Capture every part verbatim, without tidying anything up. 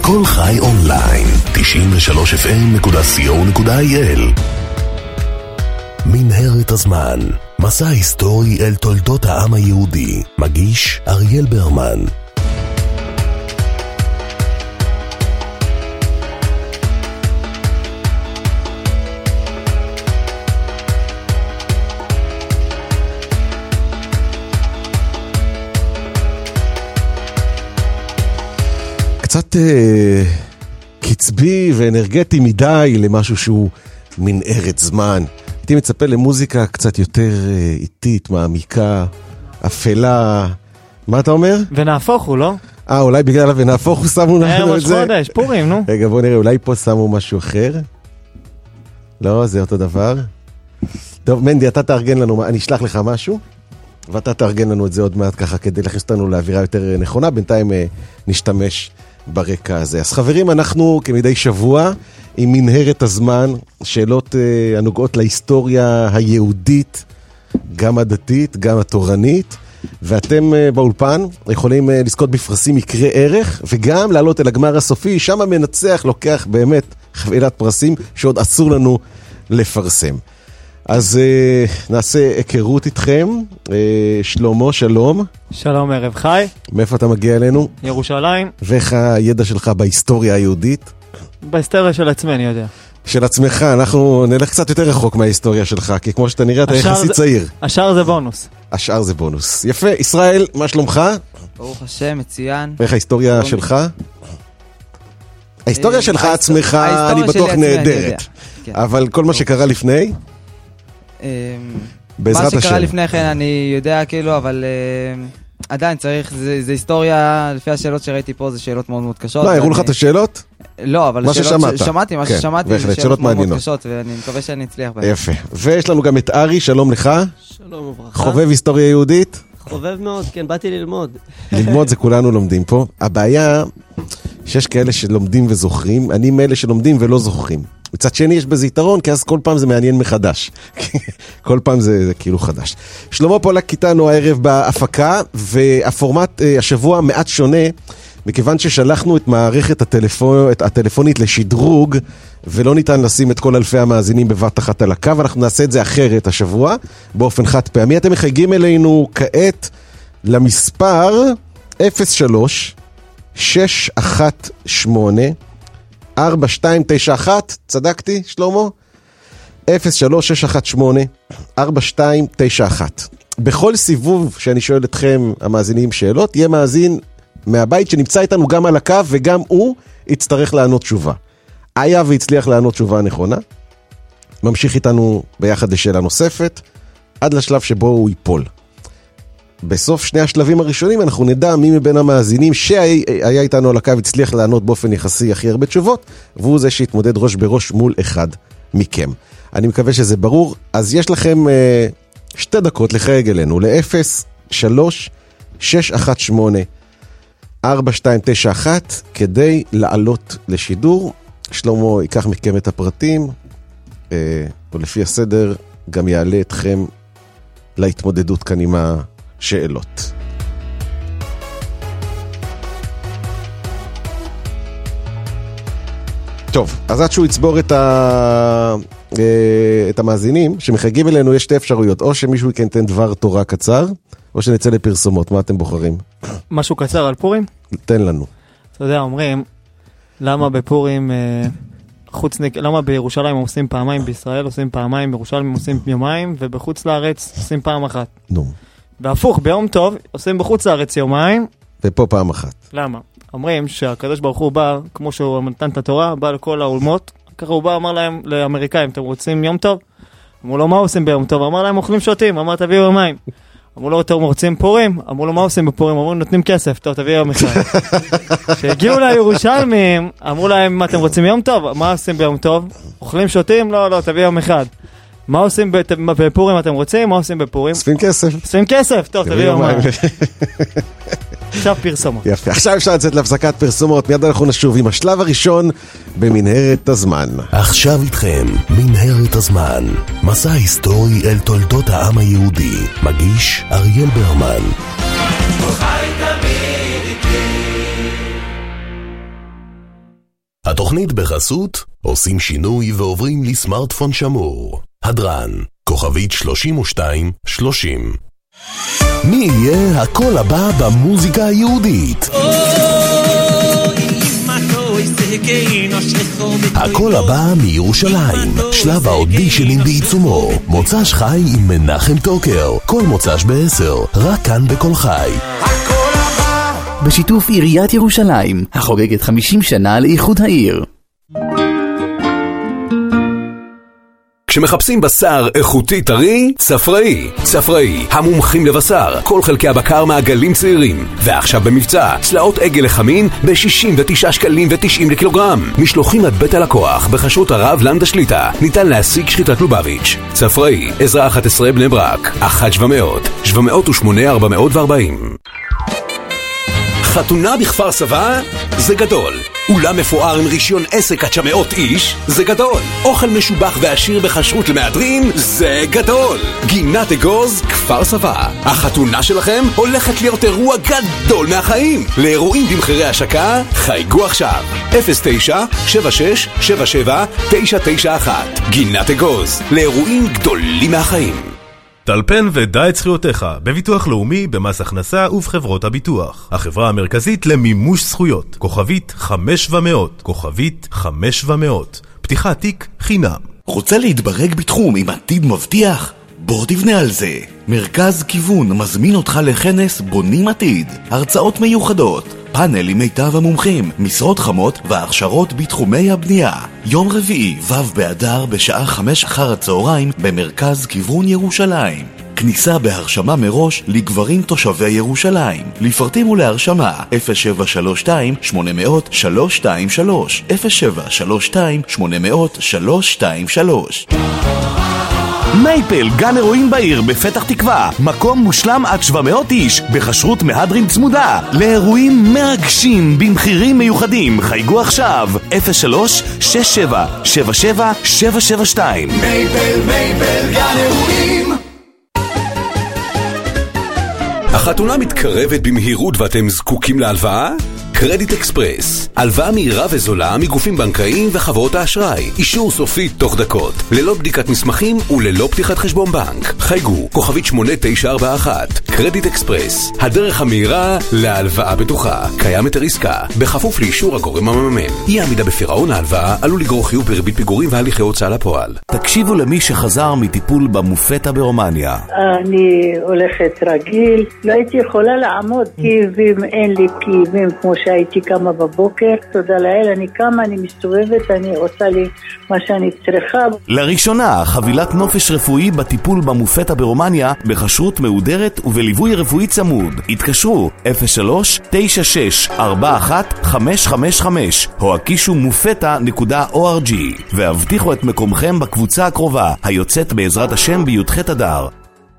כל חי אונליין, תשעים ושלוש אף אם נקודה סי או נקודה איי אל. מנהרת הזמן, מסע היסטורי אל תולדות העם היהודי. מגיש אריאל ברמן. קצת אה, קצבי ואנרגטי מדי למשהו שהוא מנהרת זמן. הייתי מצפה למוזיקה קצת יותר אה, איטית, מעמיקה, אפלה. מה אתה אומר? ונהפוך הוא, לא? אה, אולי בגלל ונהפוך הוא שמו לנו את זה. ראש חודש, פורים, נו. רגע, בוא נראה, אולי פה שמו משהו אחר? לא, זה אותו דבר. טוב, מנדי, אתה תארגן לנו, אני אשלח לך משהו, ואתה תארגן לנו את זה עוד מעט ככה, כדי להכניס אותנו לאווירה יותר נכונה. בינתיים אה, נשתמש ברקע הזה. אז חברים, אנחנו כמדי שבוע עם מנהרת הזמן, שאלות uh, הנוגעות להיסטוריה היהודית, גם הדתית, גם התורנית, ואתם uh, באולפן יכולים uh, לזכות בפרסים מקרה ערך, וגם לעלות אל הגמר הסופי, שם המנצח לוקח באמת חבילת פרסים שעוד אסור לנו לפרסם. אז uh, נעשה היכרות איתכם. uh, שלמה, שלום. שלום, ערב חי. מאיפה אתה מגיע אלינו? ירושלים. ואיך הידע שלך בהיסטוריה היהודית? בהיסטוריה של עצמי, אני יודע. של עצמך, אנחנו נלך קצת יותר רחוק מההיסטוריה שלך, כי כמו שאתה נראה, אתה יחסית צעיר. השאר זה בונוס. השאר זה בונוס. יפה, ישראל, מה שלומך? ברוך השם, מצוין. ואיך ההיסטוריה שלך? ההיסטוריה שלך עצמך, אני בטוח נהדרת. אבל כל מה שקרה לפני? בעזרת השם. מה שקרה לפני כן אני יודע כאילו, אבל עדיין צריך, זה היסטוריה, לפי השאלות שראיתי פה, זה שאלות מאוד מאוד קשות. לא, הראו לך את השאלות? לא, אבל שמעתי, מה ששמעתי, זה שאלות מאוד מאוד קשות, ואני מקווה שאני אצליח בהן. יפה. ויש לנו גם את ארי, שלום לך. שלום וברכה. חובב היסטוריה יהודית? חובב מאוד, כן, באתי ללמוד. ללמוד זה כולנו לומדים פה. הבעיה שיש כאלה שלומדים וזוכרים, אני מאלה שלומדים ולא זוכרים. מצד שני יש בזה יתרון, כי אז כל פעם זה מעניין מחדש. כל פעם זה, זה כאילו חדש. שלמה פולק איתנו הערב בהפקה, והפורמט השבוע מעט שונה, מכיוון ששלחנו את מערכת הטלפון, את הטלפונית לשדרוג, ולא ניתן לשים את כל אלפי המאזינים בבת אחת על הקו, אנחנו נעשה את זה אחרת השבוע, באופן חד פעמי. אתם מחייגים אלינו כעת למספר אפס שלוש שש אחת שמונה ארבע שתיים תשע אחת, צדקתי שלמה? אפס שלוש שש אחת שמונה ארבע שתיים תשע אחת. בכל סיבוב שאני שואל אתכם המאזינים שאלות, יהיה מאזין מהבית שנמצא איתנו גם על הקו, וגם הוא יצטרך לענות תשובה. היה והצליח לענות תשובה נכונה, ממשיך איתנו ביחד לשאלה נוספת, עד לשלב שבו הוא ייפול. בסוף שני השלבים הראשונים אנחנו נדע מי מבין המאזינים שהיה איתנו על הקו הצליח לענות באופן יחסי הכי הרבה תשובות, והוא זה שהתמודד ראש בראש מול אחד מכם. אני מקווה שזה ברור. אז יש לכם אה, שתי דקות לחייג אלינו ל-אפס שלוש שש אחת שמונה ארבע שתיים תשע אחת כדי לעלות לשידור. שלמה ייקח מכם את הפרטים, אה, ולפי הסדר גם יעלה אתכם להתמודדות כאן עם ה... שאלות. טוב, אז עד שהוא יצבור את, ה... את המאזינים שמחייגים אלינו, יש שתי אפשרויות, או שמישהו ייתן דבר תורה קצר, או שנצא לפרסומות. מה אתם בוחרים? משהו קצר על פורים? תן לנו. אתה יודע, אומרים, למה בפורים, חוץ, למה בירושלים עושים פעמיים, בישראל עושים פעמיים, בירושלים עושים יומיים, ובחוץ לארץ עושים פעם אחת. נו. והפוך, ביום טוב, עושים בחוץ לארץ יומיים. ופה פעם אחת. למה? אומרים שהקדוש ברוך הוא בא, כמו שהוא נתן את התורה, בא לכל האולמות, ככה הוא בא, אמר להם, לאמריקאים, אתם רוצים יום טוב? אמרו לו, מה עושים ביום טוב? אמר להם, אוכלים שותים, אמר, תביאו יומיים. אמרו לו, אתם רוצים פורים? אמרו לו, מה עושים בפורים? אמרו, נותנים כסף, טוב, תביאו יום אחד. כשהגיעו לירושלמים, אמרו להם, מה, אתם רוצים יום טוב? מה עושים ביום טוב? אוכלים שותים? לא, לא, תביאו יום אחד. מה עושים בפורים אתם רוצים? מה עושים בפורים? אוספים כסף. אוספים כסף, טוב, תביאו יומיים. עכשיו פרסומות. יפה, עכשיו אפשר לצאת להפסקת פרסומות, מיד אנחנו נשוב עם השלב הראשון במנהרת הזמן. עכשיו איתכם, מנהרת הזמן, מסע היסטורי אל תולדות העם היהודי, מגיש אריאל ברמן. הוא חי תמיד איתי. התוכנית בחסות, עושים שינוי ועוברים לסמארטפון שמור. הדרן, כוכבית שלושים ושתיים שלושים. מי יהיה הקול הבא במוזיקה היהודית? הקול הבא מירושלים, שלב האודישנים בעיצומו. מוצ"ש חי עם מנחם טוקר, כל מוצ"ש בעשר, רק כאן בכל חי. בשיתוף עיריית ירושלים, החוגגת חמישים שנה לאיחוד העיר. כשמחפשים בשר איכותי טרי, צפראי. צפראי, המומחים לבשר, כל חלקי הבקר מעגלים צעירים. ועכשיו במבצע, צלעות עגל לחמין ב-שישים ותשעה שקלים ותשעים לקילוגרם. משלוחים עד בית הלקוח, בחשרות הרב לנדה שליטה. ניתן להשיג שחיטת לובביץ'. צפראי, עזרא אחת עשרה בני ברק, אחת שבע מאות, שבע מאות ושמונה ארבע מאות וארבעים. חתונה בכפר סבא זה גדול. אולם מפואר עם רישיון עסק עד תשע מאות איש זה גדול. אוכל משובח ועשיר בחשרות למהדרין זה גדול. גינת אגוז כפר סבא. החתונה שלכם הולכת להיות אירוע גדול מהחיים. לאירועים במחירי השקה חייגו עכשיו אפס תשע שבע שש שבע שבע תשע תשע אחת. גינת אגוז, לאירועים גדולים מהחיים. טלפן ודע את זכויותיך בביטוח לאומי, במס הכנסה ובחברות הביטוח. החברה המרכזית למימוש זכויות, כוכבית חמש ומאות, כוכבית חמש ומאות. פתיחת תיק חינם. רוצה להתברג בתחום עם עתיד מבטיח? בוא תבנה על זה. מרכז כיוון מזמין אותך לכנס בונים עתיד. הרצאות מיוחדות, פאנל עם מיטב המומחים, משרות חמות והכשרות בתחומי הבנייה. יום רביעי, ו' באדר, בשעה חמש אחר הצהריים, במרכז כיוון ירושלים. כניסה בהרשמה מראש לגברים תושבי ירושלים. לפרטים ולהרשמה אפס שבע שלוש שתיים שמונה מאות שלוש שתיים שלוש, אפס שבע שלוש שתיים שמונה מאות שלוש שתיים שלוש. מייפל, גן אירועים בעיר בפתח תקווה, מקום מושלם עד שבע מאות איש, בחשרות מהדרין צמודה, לאירועים מרגשים במחירים מיוחדים. חייגו עכשיו אפס שלוש שש שבע שבע שבע שבע שבע שתיים. מייפל, מייפל, גן אירועים. החתונה מתקרבת במהירות ואתם זקוקים להלוואה? קרדיט אקספרס, הלוואה מהירה וזולה מגופים בנקאיים וחברות האשראי. אישור סופי תוך דקות, ללא בדיקת מסמכים וללא פתיחת חשבון בנק. חייגו, כוכבית שמונה תשע ארבע אחת. קרדיט אקספרס, הדרך המהירה להלוואה בטוחה. קיים היתר עסקה, בכפוף לאישור הגורם המממן. אי עמידה בפירעון ההלוואה עלול לגרור חיוב בריבית פיגורים והליכי הוצאה לפועל. תקשיבו למי שחזר מטיפול במופתה ברומניה. אני הולכת רגיל, לא הייתי יכולה לעמוד, כאבים, אין לי כאבים כמו שהייתי קמה בבוקר, תודה לאל, אני קמה, אני מסתובבת, אני עושה לי מה שאני צריכה. לראשונה, חבילת נופש רפואי בטיפול במופתה ברומניה, בחשרות מהודרת ובליווי רפואי צמוד. התקשרו אפס שלוש תשע שש ארבע אחת חמש חמש חמש או הקישו מופתה נקודה או אר ג'י והבטיחו את מקומכם בקבוצה הקרובה, היוצאת בעזרת השם בי"ח אדר.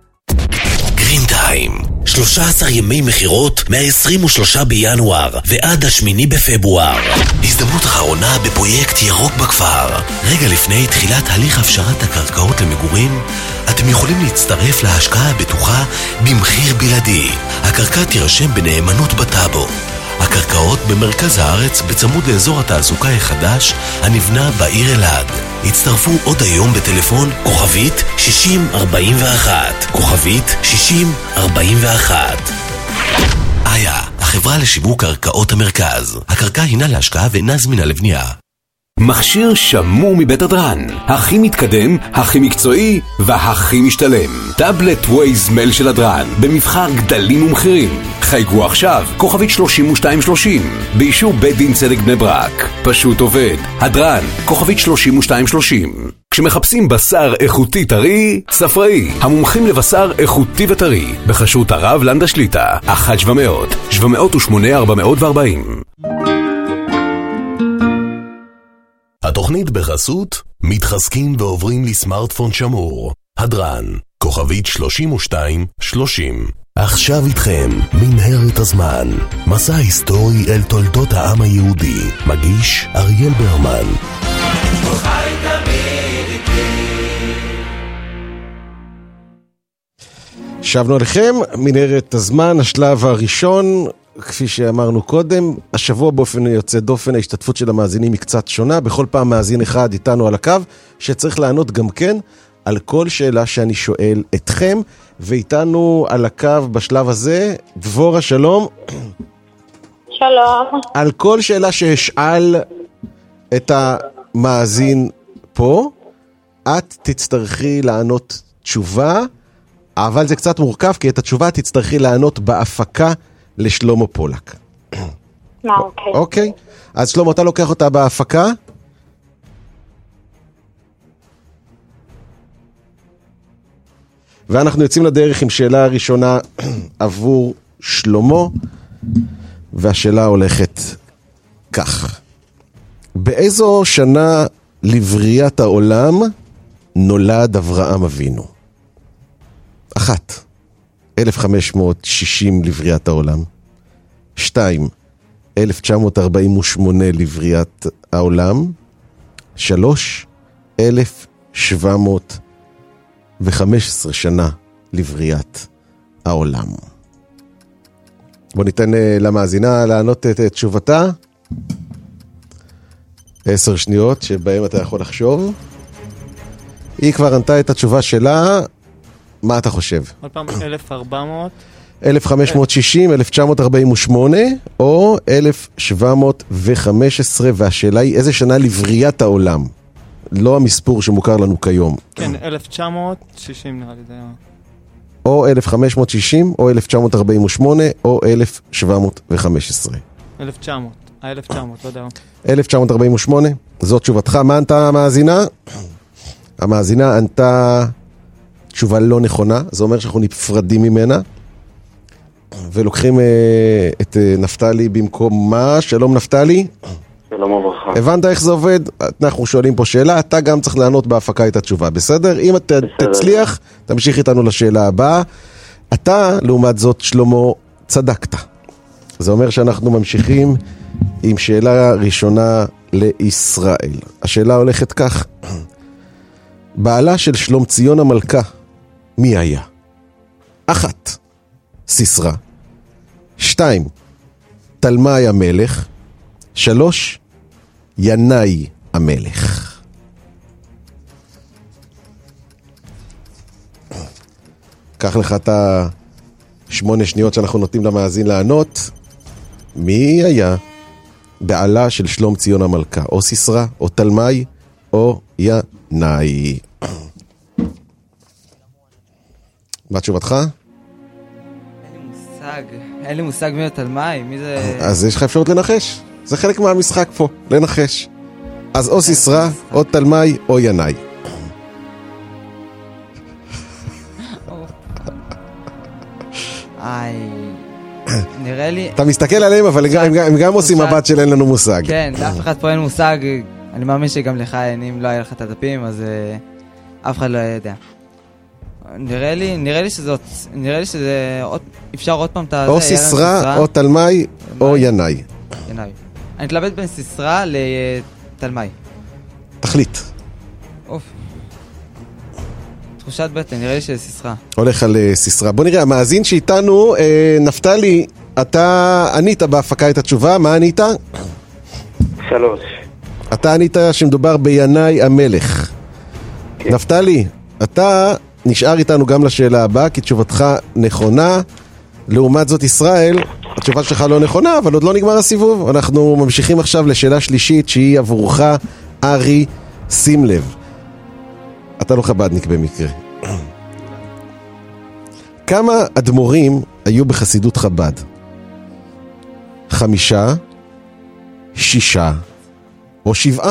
גרין טיים, שלושה עשר ימי מחירות מה-עשרים ושלושה בינואר ועד השמיני בפברואר. הזדמנות אחרונה בפרויקט ירוק בכפר. רגע לפני תחילת הליך הפשרת הקרקעות למגורים, אתם יכולים להצטרף להשקעה הבטוחה במחיר בלעדי. הקרקע תירשם בנאמנות בטאבו. הקרקעות במרכז הארץ בצמוד לאזור התעסוקה החדש הנבנה בעיר אלעד. הצטרפו עוד היום בטלפון כוכבית שישים ארבעים ואחת, כוכבית שישים ארבעים ואחת. איה, החברה לשיווק קרקעות המרכז. הקרקע הינה להשקעה ואינה זמינה לבנייה. מכשיר שמור מבית הדרן, הכי מתקדם, הכי מקצועי והכי משתלם. טאבלט ווייזמל של הדרן, במבחר גדלים ומחירים. חייגו עכשיו, כוכבית שלושים ושתיים שלושים, באישור בית דין צדק בני ברק. פשוט עובד. הדרן, כוכבית שלושים ושתיים שלושים. כשמחפשים בשר איכותי טרי, צפראי, המומחים לבשר איכותי וטרי, בחשרות הרב לנדה שליטה, אחת שבע מאות, שבע מאות ושמונה ארבע מאות וארבעים. התוכנית בחסות, מתחזקים ועוברים לסמארטפון שמור. הדרן, כוכבית שלושים ושתיים שלושים. עכשיו איתכם, מנהרת הזמן. מסע היסטורי אל תולדות העם היהודי. מגיש אריאל ברמן. שבנו עליכם, מנהרת הזמן, השלב הראשון, כפי שאמרנו קודם, השבוע באופן יוצא דופן, ההשתתפות של המאזינים היא קצת שונה, בכל פעם מאזין אחד איתנו על הקו, שצריך לענות גם כן על כל שאלה שאני שואל אתכם, ואיתנו על הקו בשלב הזה, דבורה שלום. שלום. על כל שאלה שאשאל את המאזין פה, את תצטרכי לענות תשובה, אבל זה קצת מורכב, כי את התשובה תצטרכי לענות בהפקה לשלמה פולק. מה, אוקיי. אוקיי, אז שלמה, אתה לוקח אותה בהפקה? ואנחנו יוצאים לדרך עם שאלה הראשונה עבור שלמה, והשאלה הולכת כך. באיזו שנה לבריאת העולם נולד אברהם אבינו? אחת, אלף חמש מאות שישים לבריאת העולם. שתיים, אלף תשע מאות ארבעים ושמונה לבריאת העולם. שלוש, אלף שבע מאות וחמש עשרה שנה לבריאת העולם. בוא ניתן למאזינה לענות את תשובתה. עשר שניות שבהם אתה יכול לחשוב. היא כבר ענתה את התשובה שלה. מה אתה חושב? עוד פעם, אלף ארבע מאות? אלף חמש מאות שישים, אלף תשע מאות ארבעים ושמונה או אלף שבע מאות וחמש עשרה, והשאלה היא איזה שנה לבריאת העולם? לא המספור שמוכר לנו כיום. כן, אלף תשע מאות שישים נראה לי זה. או אלף חמש מאות שישים, או אלף תשע מאות ארבעים ושמונה, או אלף שבע מאות וחמש עשרה. אלף תשע מאות, ה-אלף תשע מאות, לא יודע. אלף תשע מאות ארבעים ושמונה, זאת תשובתך. מה ענתה המאזינה? המאזינה ענתה תשובה לא נכונה, זה אומר שאנחנו נפרדים ממנה, ולוקחים אה, את אה, נפתלי במקום מה? שלום נפתלי. שלום וברכה. הבנת איך זה עובד? אנחנו שואלים פה שאלה, אתה גם צריך לענות בהפקה את התשובה, בסדר? אם אתה תצליח, תמשיך איתנו לשאלה הבאה. אתה, לעומת זאת, שלמה, צדקת. זה אומר שאנחנו ממשיכים עם שאלה ראשונה לישראל. השאלה הולכת כך. בעלה של שלום ציון המלכה, מי היה? אחת, סיסרא. שתיים, תלמי המלך. שלוש, ינאי המלך. קח לך את השמונה שניות שאנחנו נותנים למאזין לענות. מי היה בעלה של שלום ציון המלכה? או סיסרא, או תלמי, או ינאי. מה תשובתך? אין לי מושג, אין לי מושג מי תלמי, מי זה... אז יש לך אפשרות לנחש. זה חלק מהמשחק פה, לנחש. אז או סיסרא, או תלמי, או ינאי. איי, נראה לי... אתה מסתכל עליהם, אבל הם גם עושים מבט של אין לנו מושג. כן, לאף אחד פה אין מושג. אני מאמין שגם לך אין, אם לא היה לך את הדפים, אז אף אחד לא יודע. נראה לי, נראה לי שזאת, נראה לי שזה, אפשר עוד פעם את זה. או סיסרא, או תלמי, או ינאי. ינאי. אני מתלבט בין סיסרא לתלמי. תחליט. אוף. תחושת בטן, נראה לי שזה סיסרא. הולך על סיסרא. בוא נראה, המאזין שאיתנו, נפתלי, אתה ענית בהפקה את התשובה, מה ענית? שלוש. אתה ענית שמדובר בינאי המלך. כן. נפתלי, אתה נשאר איתנו גם לשאלה הבאה, כי תשובתך נכונה. לעומת זאת ישראל, התשובה שלך לא נכונה, אבל עוד לא נגמר הסיבוב. אנחנו ממשיכים עכשיו לשאלה שלישית, שהיא עבורך, ארי, שים לב. אתה לא חבדניק במקרה. כמה אדמו"רים היו בחסידות חב"ד? חמישה, שישה או שבעה?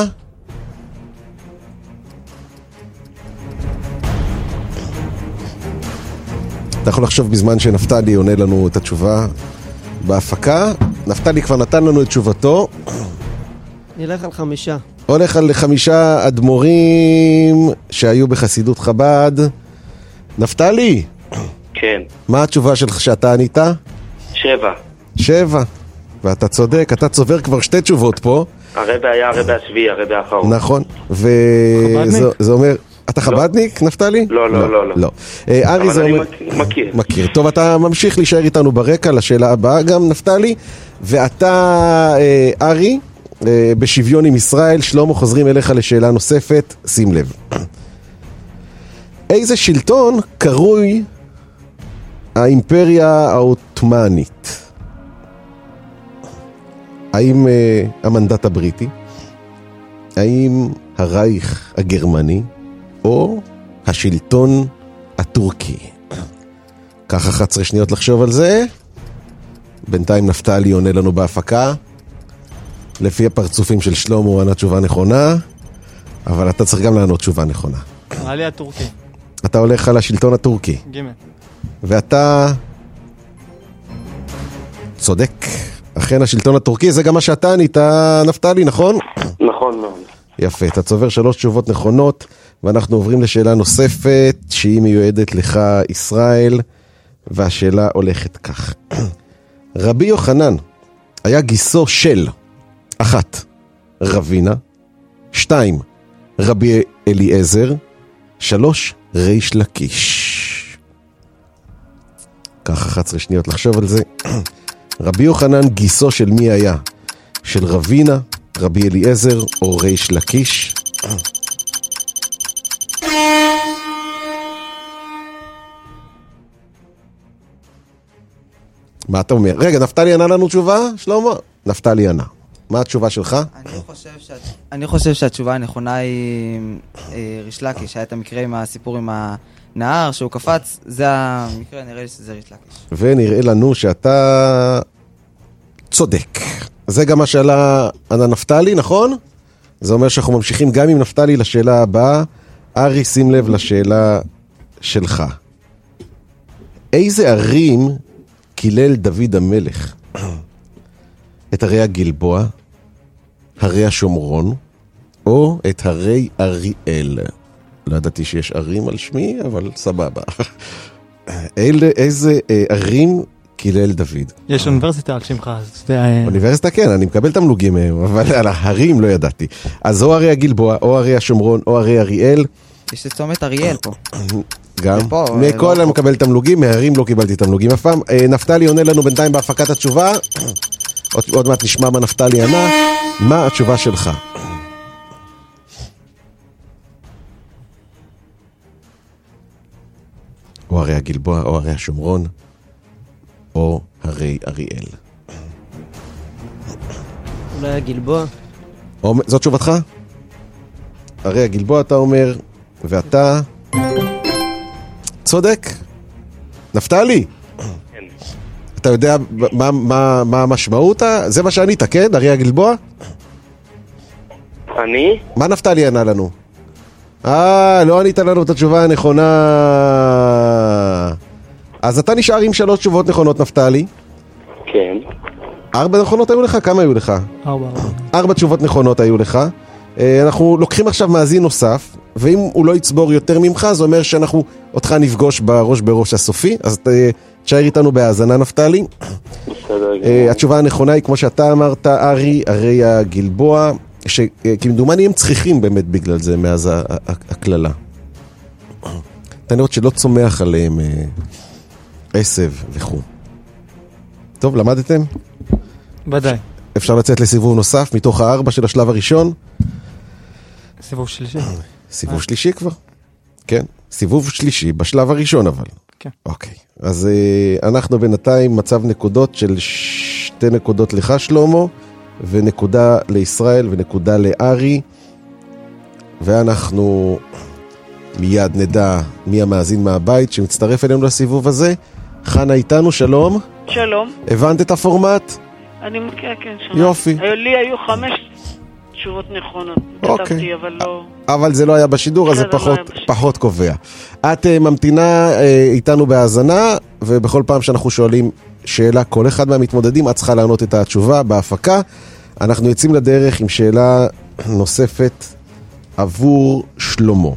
אתה יכול לחשוב בזמן שנפתלי עונה לנו את התשובה בהפקה. נפתלי כבר נתן לנו את תשובתו. נלך על חמישה. הולך על חמישה אדמו"רים שהיו בחסידות חב"ד. נפתלי? כן. מה התשובה שלך שאתה ענית? שבע. שבע. ואתה צודק, אתה צובר כבר שתי תשובות פה. הרבי היה הרבי השביעי, הרבי האחרון. נכון. וזה אומר, אתה חבדניק, נפתלי? לא, לא, לא, לא. לא. ארי זה אומר... אבל אני מכיר. מכיר. טוב, אתה ממשיך להישאר איתנו ברקע לשאלה הבאה גם, נפתלי. ואתה, ארי, בשוויון עם ישראל, שלמה, חוזרים אליך לשאלה נוספת, שים לב. איזה שלטון קרוי האימפריה העות'מאנית? האם uh, המנדט הבריטי? האם הרייך הגרמני? או השלטון הטורקי? ככה אחת עשרה שניות לחשוב על זה. בינתיים נפתלי עונה לנו בהפקה. לפי הפרצופים של שלמה הוא ענה תשובה נכונה, אבל אתה צריך גם לענות תשובה נכונה. עלי הטורקי. אתה הולך על השלטון הטורקי. ג' ואתה צודק. אכן השלטון הטורקי, זה גם מה שאתה ענית, נפתלי, נכון? נכון מאוד. יפה, אתה צובר שלוש תשובות נכונות, ואנחנו עוברים לשאלה נוספת, שהיא מיועדת לך, ישראל, והשאלה הולכת כך. רבי יוחנן היה גיסו של אחת, רבינה, שתיים, רבי אליעזר, שלוש, ריש לקיש. כך אחת עשרה שניות לחשוב על זה. רבי יוחנן גיסו של מי היה? של רבינה, רבי אליעזר או ריש לקיש? מה אתה אומר? רגע, נפתלי ענה לנו תשובה, שלמה? נפתלי ענה. מה התשובה שלך? אני חושב, שאת... אני חושב שהתשובה הנכונה היא ריש לקיש, שהיה את המקרה עם הסיפור עם הנהר שהוא קפץ, זה המקרה, נראה לי שזה ריש לקיש. ונראה לנו שאתה צודק. זה גם מה שאלה ענה נפתלי, נכון? זה אומר שאנחנו ממשיכים גם עם נפתלי לשאלה הבאה. ארי, שים לב לשאלה שלך. איזה ערים קילל דוד המלך? את הרי הגלבוע, הרי השומרון, או את הרי אריאל? לא ידעתי שיש ערים על שמי, אבל סבבה. אלה, איזה ערים קילל דוד? יש אוניברסיטה על שמך. אוניברסיטה כן, אני מקבל תמלוגים מהם, אבל על ההרים לא ידעתי. אז או הרי הגלבוע, או הרי השומרון, או הרי אריאל. יש את צומת אריאל פה. גם. מכל אני מקבל תמלוגים, מהרים לא קיבלתי תמלוגים אף פעם. נפתלי עונה לנו בינתיים בהפקת התשובה. עוד, עוד מעט נשמע מה נפתלי ענה. מה התשובה שלך? או הרי הגלבוע, או הרי השומרון, או הרי אריאל. אולי הגלבוע? או, זאת תשובתך? הרי הגלבוע אתה אומר, ואתה צודק. נפתלי? כן. אתה יודע מה, מה, מה המשמעות? זה מה שענית, כן? הרי הגלבוע? אני? מה נפתלי ענה לנו? אה, לא ענית לנו את התשובה הנכונה. אז אתה נשאר עם שלוש תשובות נכונות, נפתלי. כן. ארבע נכונות היו לך? כמה היו לך? ארבע. ארבע תשובות נכונות היו לך. אנחנו לוקחים עכשיו מאזין נוסף, ואם הוא לא יצבור יותר ממך, זה אומר שאנחנו אותך נפגוש בראש בראש הסופי, אז תשאר איתנו בהאזנה, נפתלי. בסדר. התשובה הנכונה היא, כמו שאתה אמרת, ארי, הרי הגלבוע, שכמדומני הם צריכים באמת בגלל זה, מאז הכללה. תנאות שלא צומח עליהם עשב וכו'. טוב, למדתם? ודאי. אפשר לצאת לסיבוב נוסף מתוך הארבע של השלב הראשון? סיבוב שלישי. סיבוב שלישי כבר? כן, סיבוב שלישי בשלב הראשון אבל. כן. אוקיי, אז אנחנו בינתיים מצב נקודות של שתי נקודות לך שלמה, ונקודה לישראל ונקודה לארי, ואנחנו מיד נדע מי המאזין מהבית שמצטרף אלינו לסיבוב הזה. חנה איתנו, שלום. שלום. הבנת את הפורמט? אני מכיר, כן, שמע. יופי. לי היו חמש תשובות נכונות. אוקיי. כתבתי, אבל לא... אבל זה לא היה בשידור, אז זה פחות, לא פחות קובע. את uh, ממתינה uh, איתנו בהאזנה, ובכל פעם שאנחנו שואלים שאלה, כל אחד מהמתמודדים, את צריכה לענות את התשובה בהפקה. אנחנו יוצאים לדרך עם שאלה נוספת עבור שלמה.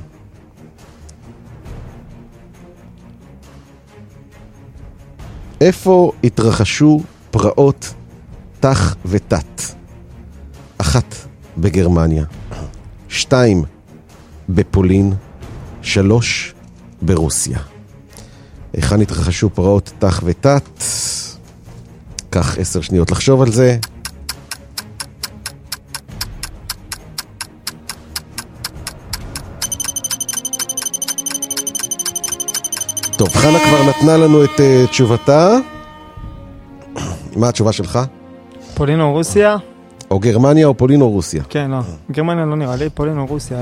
איפה התרחשו פרעות תח ותת? אחת, בגרמניה. שתיים, בפולין, שלוש ברוסיה. היכן התרחשו פרעות תח ותת? קח עשר שניות לחשוב על זה. טוב, חנה כבר נתנה לנו את uh, תשובתה. מה התשובה שלך? פולין או רוסיה? או גרמניה או פולין או רוסיה? כן, לא. גרמניה לא נראה לי, פולין או רוסיה.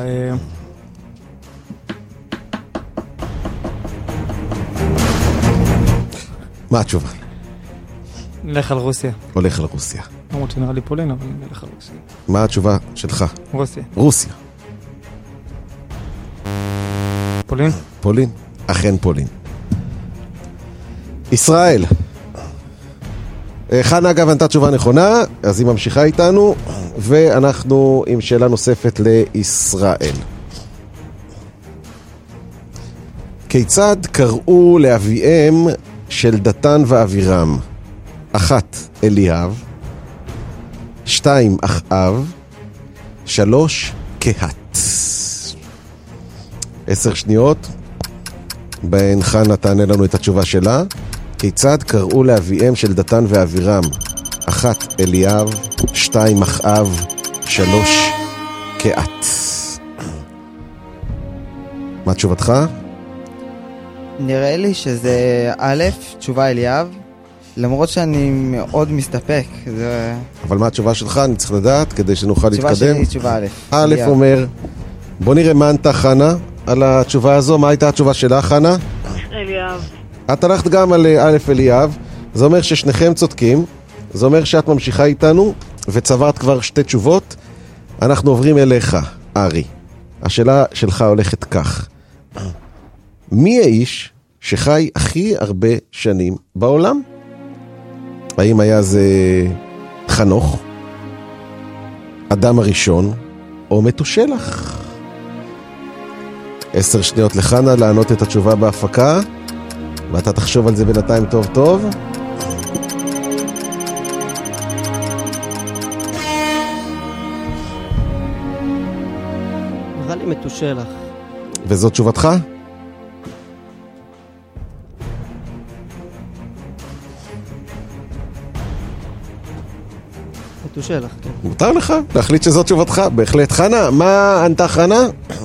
מה התשובה? נלך על רוסיה. הולך על רוסיה. למרות שנראה לי פולין, אבל נלך על רוסיה. מה התשובה שלך? רוסיה. רוסיה. פולין? פולין. אכן פולין. ישראל. חנה אגב ענתה תשובה נכונה, אז היא ממשיכה איתנו, ואנחנו עם שאלה נוספת לישראל. כיצד קראו לאביהם של דתן ואבירם? אחת, אליאב, שתיים, אחאב, שלוש, קהת. עשר שניות, בהן חנה תענה לנו את התשובה שלה. כיצד קראו לאביהם של דתן ואבירם? אחת, אליאב, שתיים, אחאב, שלוש, קהת. מה תשובתך? נראה לי שזה א', תשובה אליאב, למרות שאני מאוד מסתפק. זה... אבל מה התשובה שלך? אני צריך לדעת כדי שנוכל להתקדם. תשובה שלי, תשובה א'. א' אליאב. אומר, בוא נראה מה ענתה חנה על התשובה הזו. מה הייתה התשובה שלה, חנה? אליאב. את הלכת גם על א' אליאב. זה אומר ששניכם צודקים. זה אומר שאת ממשיכה איתנו וצברת כבר שתי תשובות. אנחנו עוברים אליך, ארי. השאלה שלך הולכת כך. מי האיש שחי הכי הרבה שנים בעולם? האם היה זה חנוך, אדם הראשון או מתושלח? עשר שניות לחנה לענות את התשובה בהפקה, ואתה תחשוב על זה בינתיים טוב טוב. נראה לי מתושלח. וזאת תשובתך? מתושלח, כן. מותר לך להחליט שזאת תשובתך, בהחלט. חנה, מה ענתה חנה?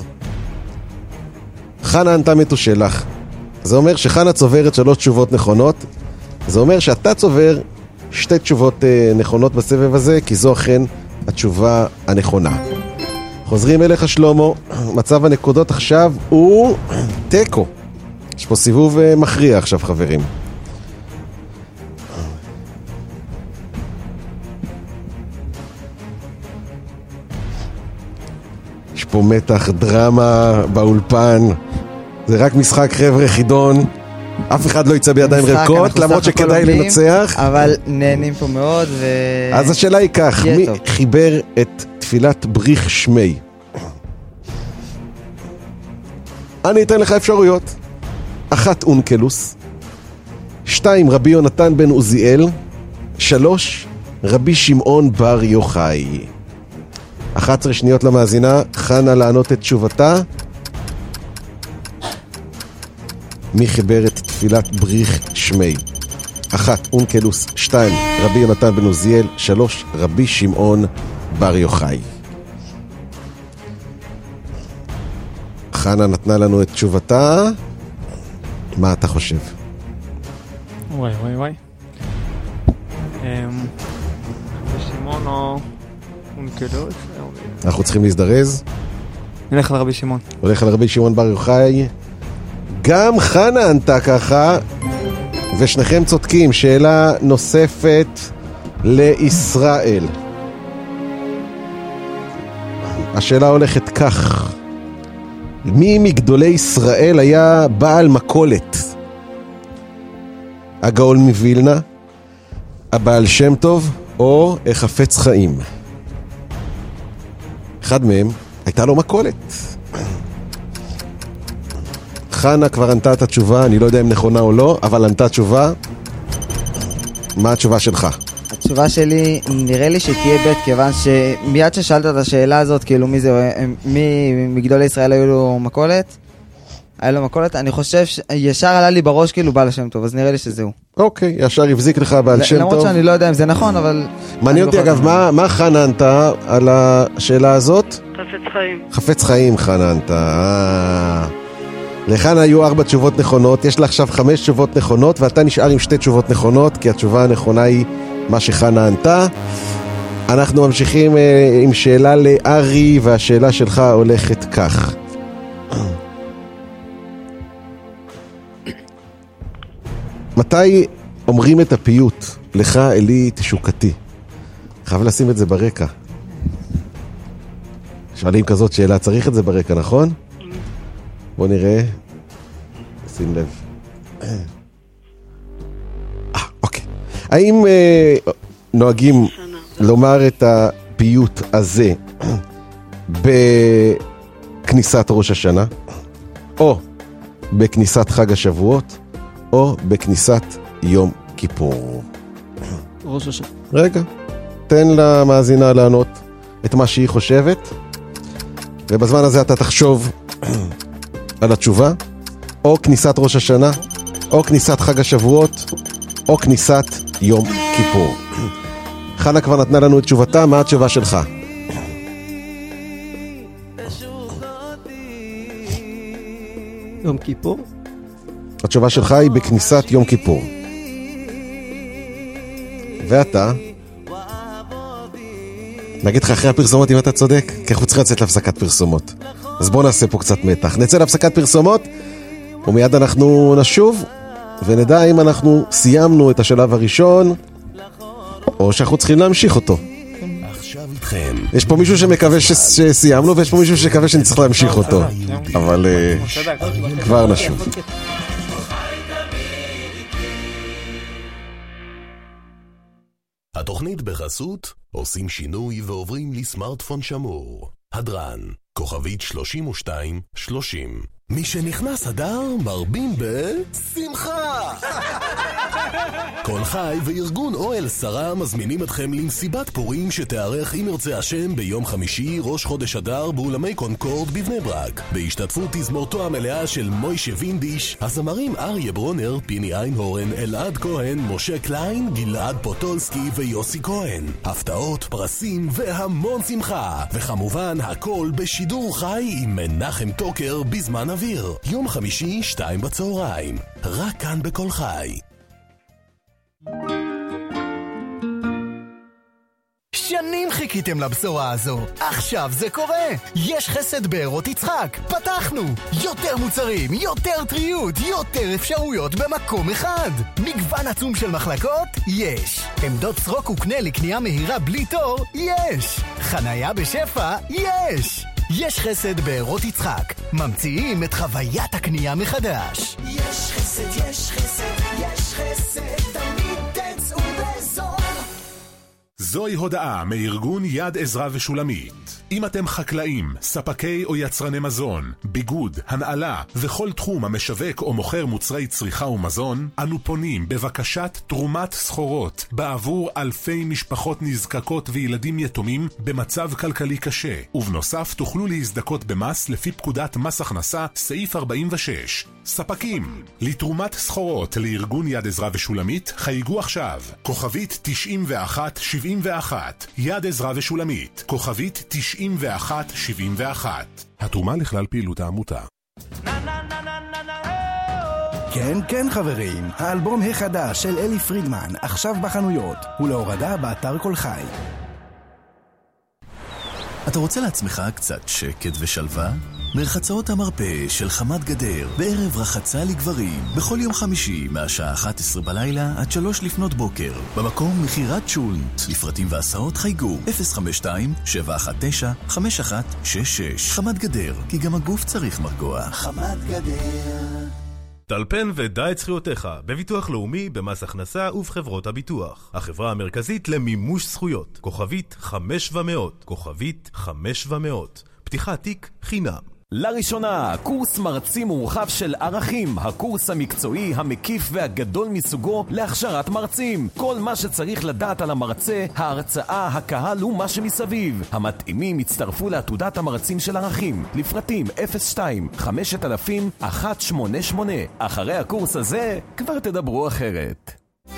חנה ענתה מתושלח. זה אומר שחנה צוברת שלוש תשובות נכונות. זה אומר שאתה צובר שתי תשובות אה, נכונות בסבב הזה, כי זו אכן התשובה הנכונה. חוזרים אליך שלמה, מצב הנקודות עכשיו הוא טקו. יש פה סיבוב אה, מכריע עכשיו חברים. יש פה מתח, דרמה באולפן. זה רק משחק חבר'ה חידון. אף אחד לא יצא בידיים ריקות, למרות שכדאי לנצח. אבל נהנים פה מאוד ו... אז השאלה היא כך, מי חיבר את תפילת בריך שמי? אני אתן לך אפשרויות. אחת, אונקלוס. שתיים, רבי יונתן בן עוזיאל. שלוש, רבי שמעון בר יוחאי. אחת עשרה שניות למאזינה, חנה לענות את תשובתה. מי חיבר את תפילת בריך שמי? אחת, אונקלוס. שתיים, רבי יונתן בן עוזיאל. שלוש, רבי שמעון בר יוחאי. חנה נתנה לנו את תשובתה. מה אתה חושב? וואי וואי וואי. שמעון או אונקלוס? אנחנו צריכים להזדרז. נלך על רבי שמעון. הולך על רבי שמעון בר יוחאי. גם חנה ענתה ככה, ושניכם צודקים. שאלה נוספת לישראל. השאלה הולכת כך. מי מגדולי ישראל היה בעל מכולת? הגאול מווילנה, הבעל שם טוב או החפץ חיים? אחד מהם הייתה לו מכולת. חנה כבר ענתה את התשובה, אני לא יודע אם נכונה או לא, אבל ענתה תשובה. מה התשובה שלך? התשובה שלי, נראה לי שתהיה ב', כיוון שמיד ששאלת את השאלה הזאת, כאילו מי זה, מי מגדולי ישראל היו לו מקולת? היה לו מקולת, אני חושב שישר עלה לי בראש כאילו בעל השם טוב, אז נראה לי שזהו. אוקיי, ישר הבזיק לך בעל שם טוב. למרות שאני לא יודע אם זה נכון, אבל... מעניין אותי אגב, מה חנה ענתה על השאלה הזאת? חפץ חיים. חפץ חיים חנה ענתה. לחנה היו ארבע תשובות נכונות, יש לה עכשיו חמש תשובות נכונות, ואתה נשאר עם שתי תשובות נכונות, כי התשובה הנכונה היא מה שחנה ענתה. אנחנו ממשיכים עם שאלה לארי, והשאלה שלך הולכת כך. מתי אומרים את הפיוט? לך אלי תשוקתי. חייב לשים את זה ברקע. שואלים כזאת שאלה, צריך את זה ברקע, נכון? בוא נראה. שים לב. אה, אוקיי. האם אה, נוהגים לומר את הפיוט הזה בכניסת ראש השנה, או בכניסת חג השבועות, או בכניסת יום כיפור? ראש השנה. רגע, תן למאזינה לענות את מה שהיא חושבת, ובזמן הזה אתה תחשוב על התשובה. או כניסת ראש השנה, או כניסת חג השבועות, או כניסת יום כיפור. חנה כבר נתנה לנו את תשובתה, מה התשובה שלך? יום כיפור? התשובה שלך היא בכניסת יום כיפור. ואתה? נגיד לך אחרי הפרסומות אם אתה צודק, כי אנחנו צריכים לצאת להפסקת פרסומות. אז בואו נעשה פה קצת מתח. נצא להפסקת פרסומות, ומיד אנחנו נשוב, ונדע אם אנחנו סיימנו את השלב הראשון, או שאנחנו צריכים להמשיך אותו. יש פה מישהו שמקווה שסיימנו, ויש פה מישהו שמקווה שנצטרך להמשיך אותו. אבל כבר נשוב. התוכנית בחסות עושים שינוי ועוברים לסמארטפון שמור. הדרן, כוכבית שלושים ושתיים שלושים. מי שנכנס אדר מרבים בשמחה. כל חי וארגון אוהל שרה מזמינים אתכם למסיבת פורים שתארך אם ירצה השם ביום חמישי ראש חודש אדר באולמי קונקורד בבני ברק, בהשתתפות תזמורתו המלאה של מוישה וינדיש, הזמרים אריה ברונר, פיני איינהורן, אלעד כהן, משה קליין, גלעד פוטולסקי ויוסי כהן. הפתעות, פרסים והמון שמחה, וכמובן הכל בשידור חי עם מנחם טוקר בזמן אוויר. יום חמישי שתיים בצהריים, רק כאן בכל חי. שנים חיכיתם לבשורה הזו, עכשיו זה קורה. יש חסד בארות יצחק, פתחנו. יותר מוצרים, יותר טריות, יותר אפשרויות במקום אחד. מגוון עצום של מחלקות? יש. עמדות סרוק וקנה לקנייה מהירה בלי תור? יש. חנייה בשפע? יש. יש חסד בארות יצחק, ממציאים את חוויית הקנייה מחדש. יש חסד, יש חסד, יש חסד, תמיד תצאו בזול. זוהי הודעה מארגון יד עזרא ושולמית. אם אתם חקלאים, ספקי או יצרני מזון, ביגוד, הנעלה וכל תחום המשווק או מוכר מוצרי צריכה ומזון, אנו פונים בבקשת תרומת סחורות בעבור אלפי משפחות נזקקות וילדים יתומים במצב כלכלי קשה. ובנוסף תוכלו להזדכות במס לפי פקודת מס הכנסה סעיף ארבעים ושש. ספקים, לתרומת סחורות לארגון יד עזרא ושולמית חייגו עכשיו, כוכבית תשעים ואחת שבעים ואחת, יד עזרא ושולמית, כוכבית תשעים ואחת שבעים ואחת. התרומה לכלל פעילות העמותה. כן, כן חברים, האלבום החדש של אלי פרידמן עכשיו בחנויות, ולהורדה באתר כל חי. אתה רוצה לעצמך קצת שקט ושלווה? מרחצאות המרפא של חמת גדר, בערב רחצה לגברים, בכל יום חמישי מהשעה אחת עשרה בלילה עד שלוש לפנות בוקר, במקום מחירת שולנט. לפרטים והסעות חייגו אפס חמש שתיים שבע אחת תשע חמש אחת שש שש. חמת גדר, כי גם הגוף צריך מרגוע. חמת גדר. טלפן ודע את זכויותיך בביטוח לאומי, במס הכנסה ובחברות הביטוח. החברה המרכזית למימוש זכויות, כוכבית חמש ומאות, כוכבית חמש ומאות. פתיחת תיק חינם. לראשונה, קורס מרצים מורחב של ערכים, הקורס המקצועי, המקיף והגדול מסוגו להכשרת מרצים. כל מה שצריך לדעת על המרצה, ההרצאה, הקהל ומה שמסביב. המתאימים הצטרפו לעתודת המרצים של ערכים, לפרטים אפס שתיים חמש אלף אחת שמונה שמונה. אחרי הקורס הזה, כבר תדברו אחרת.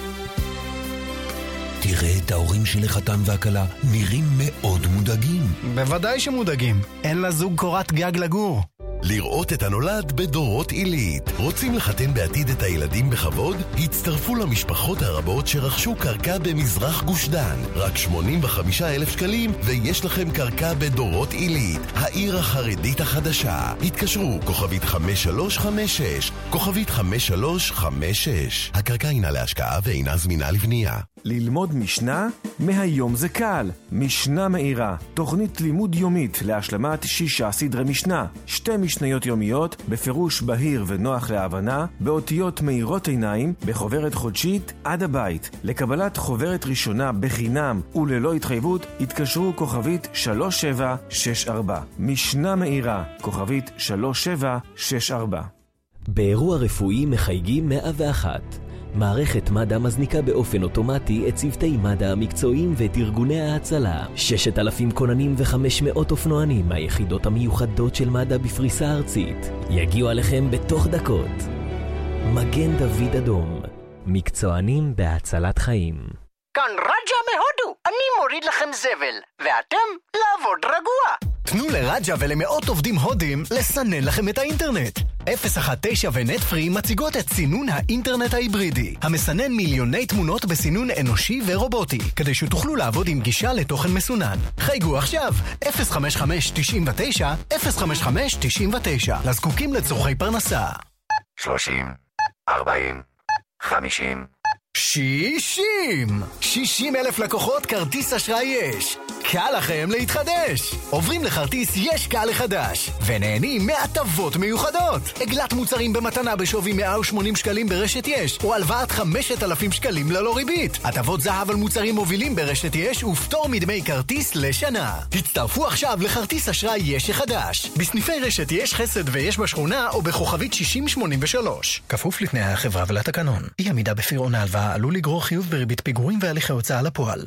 תראה את ההורים של החתן והכלה, נראים מאוד מודאגים. בוודאי שמודאגים. אין לזוג קורת גג לגור. לראות את הנולד בדורות עילית. רוצים לחתן בעתיד את הילדים בכבוד? הצטרפו למשפחות הרבות שרכשו קרקע במזרח גוש דן. רק שמונים וחמישה אלף שקלים ויש לכם קרקע בדורות עילית, העיר החרדית החדשה. התקשרו כוכבית חמש שלוש חמש שש, כוכבית חמש שלוש חמש שש. הקרקע אינה להשקעה ואינה זמינה לבנייה. ללמוד משנה? מהיום זה קל. משנה מהירה, תוכנית לימוד יומית להשלמת שישה סדרי משנה. שתי משניות יומיות, בפירוש בהיר ונוח להבנה, באותיות מהירות עיניים, בחוברת חודשית עד הבית. לקבלת חוברת ראשונה בחינם וללא התחייבות, התקשרו כוכבית שלוש שבע שש ארבע. משנה מהירה, כוכבית שלוש שבע שש ארבע. באירוע רפואי מחייגים מאה ואחת. מערכת מד"א מזניקה באופן אוטומטי את צוותי מד"א המקצועיים ואת ארגוני ההצלה. ששת אלפים כוננים וחמש מאות אופנוענים מהיחידות המיוחדות של מד"א בפריסה ארצית יגיעו עליכם בתוך דקות. מגן דוד אדום, מקצוענים בהצלת חיים. כאן רג'ה מהודו, אני מוריד לכם זבל, ואתם לעבוד רגוע. תנו לרג'ה ולמאות עובדים הודים לסנן לכם את האינטרנט. אפס אחת תשע ונטפרי מציגות את סינון האינטרנט ההיברידי, המסנן מיליוני תמונות בסינון אנושי ורובוטי, כדי שתוכלו לעבוד עם גישה לתוכן מסונן. חייגו עכשיו, אפס חמש חמש תשעים ותשע, אפס חמש חמש תשעים ותשע, לזקוקים לצורכי פרנסה. שלושים, ארבעים, חמישים. שישים! שישים אלף לקוחות כרטיס אשראי יש. קל לכם להתחדש. עוברים לכרטיס יש קל לחדש ונהנים מהטבות מיוחדות. עגלת מוצרים במתנה בשווי מאה ושמונים שקלים ברשת יש, או הלוואת חמשת אלפים שקלים ללא ריבית. הטבות זהב על מוצרים מובילים ברשת יש ופטור מדמי כרטיס לשנה. הצטרפו עכשיו לכרטיס אשראי יש החדש בסניפי רשת יש חסד ויש בשכונה או בכוכבית שישים שמונים ושלוש. כפוף לתנאי החברה ולתקנון. אי עמידה בפירעון ההלוואה עלול לגרור חיוב בריבית פיגורים והליכי הוצאה לפועל.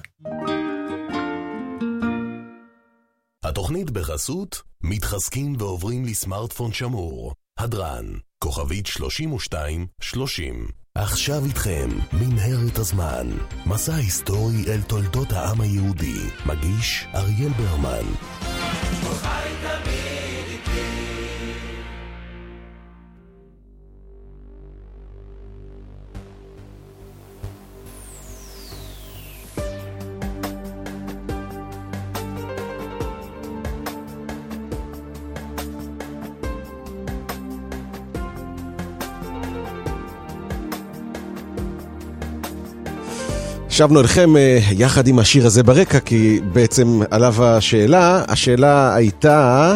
התוכנית בחסות מתחזקים ועוברים לסמארטפון שמור. הדרן, כוכבית שלושים ושתיים שלושים. עכשיו איתכם מנהרת הזמן, מסע היסטורי אל תולדות העם היהודי. מגיש אריאל ברמן. שבנו אליכם יחד עם השיר הזה ברקע, כי בעצם עליו השאלה, השאלה הייתה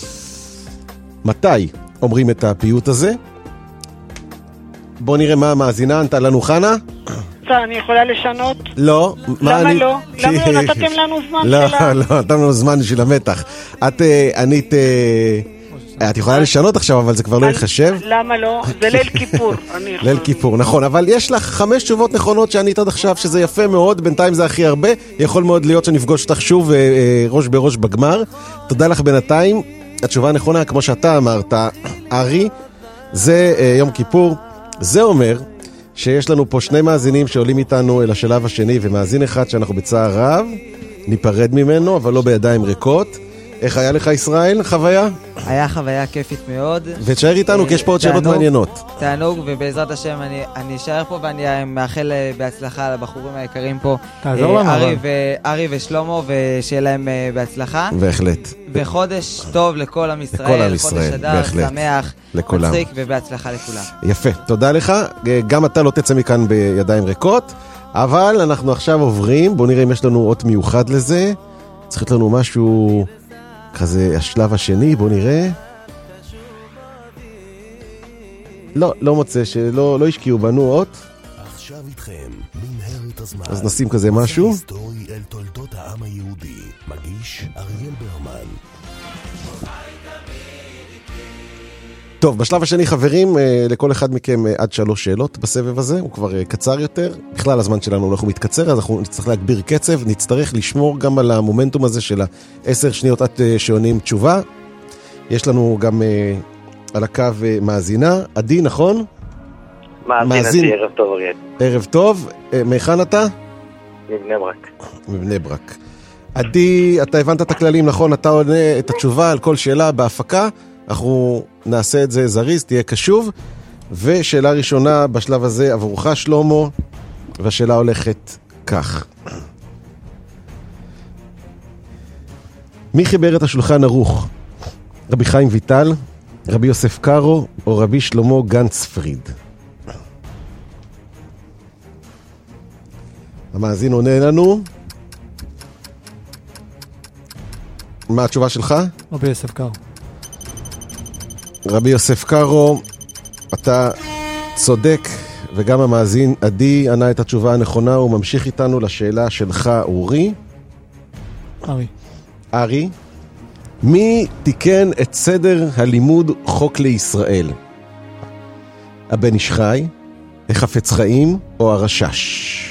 מתי אומרים את הפיוט הזה. בוא נראה מה המאזינה ענתה לנו. חנה? אני יכולה לשנות? לא. למה לא? למה לא נתתם לנו זמן שלה? שלה? לא, לא, נתתם לנו זמן בשביל המתח. את ענית... את יכולה לשנות עכשיו, אבל זה כבר לא יחשב. למה לא? זה ליל כיפור. ליל כיפור, נכון, אבל יש לך חמש תשובות נכונות שענית עד עכשיו, שזה יפה מאוד, בינתיים זה הכי הרבה, יכול מאוד להיות שנפגוש אותך שוב ראש בראש בגמר. תודה לך בינתיים. התשובה הנכונה, כמו שאתה אמרת, ארי, זה יום כיפור. זה אומר שיש לנו פה שני מאזינים שעולים איתנו אל השלב השני, ומאזין אחד שאנחנו בצער רב ניפרד ממנו, אבל לא בידיים ריקות. איך היה לך ישראל? חוויה? היה חוויה כיפית מאוד. ותשאר איתנו, כי יש פה עוד שאלות מעניינות. תענוג, ובעזרת השם אני אשאר פה ואני מאחל בהצלחה לבחורים היקרים פה. תעזור לנו. ארי ושלמה, ושיהיה להם בהצלחה. בהחלט. וחודש טוב לכל עם ישראל. חודש אדר, שמח, מצחיק ובהצלחה לכולם. יפה, תודה לך. גם אתה לא תצא מכאן בידיים ריקות, אבל אנחנו עכשיו עוברים, בוא נראה אם יש לנו אות מיוחד לזה. צריך לנו משהו... כזה השלב השני, בוא נראה. לא, לא מוצא, שלא לא השקיעו בנו עוד. עכשיו איתכם, מנהרת הזמן. אז נשים כזה משהו. היסטורי אל תולדות העם היהודי. מגיש אריאל ברמן. טוב, בשלב השני חברים, לכל אחד מכם עד שלוש שאלות בסבב הזה, הוא כבר קצר יותר. בכלל הזמן שלנו הולך ומתקצר, אז אנחנו נצטרך להגביר קצב, נצטרך לשמור גם על המומנטום הזה של העשר שניות עד שעונים תשובה. יש לנו גם על הקו מאזינה, עדי, נכון? מאזין, ערב טוב אריאל. ערב טוב, מהיכן אתה? מבני ברק. מבני ברק. עדי, אתה הבנת את הכללים, נכון? אתה עונה את התשובה על כל שאלה בהפקה, אנחנו נעשה את זה זריז, תהיה קשוב. ושאלה ראשונה בשלב הזה עבורך שלמה, והשאלה הולכת כך. מי חיבר את השולחן ערוך? רבי חיים ויטל, רבי יוסף קארו או רבי שלמה גנץ פריד? המאזין עונה לנו. מה התשובה שלך? רבי יוסף קארו. רבי יוסף קארו, אתה צודק, וגם המאזין עדי ענה את התשובה הנכונה, הוא ממשיך איתנו לשאלה שלך אורי. ארי. ארי. מי תיקן את סדר הלימוד חוק לישראל? הבן איש חי, החפץ חיים או הרשש?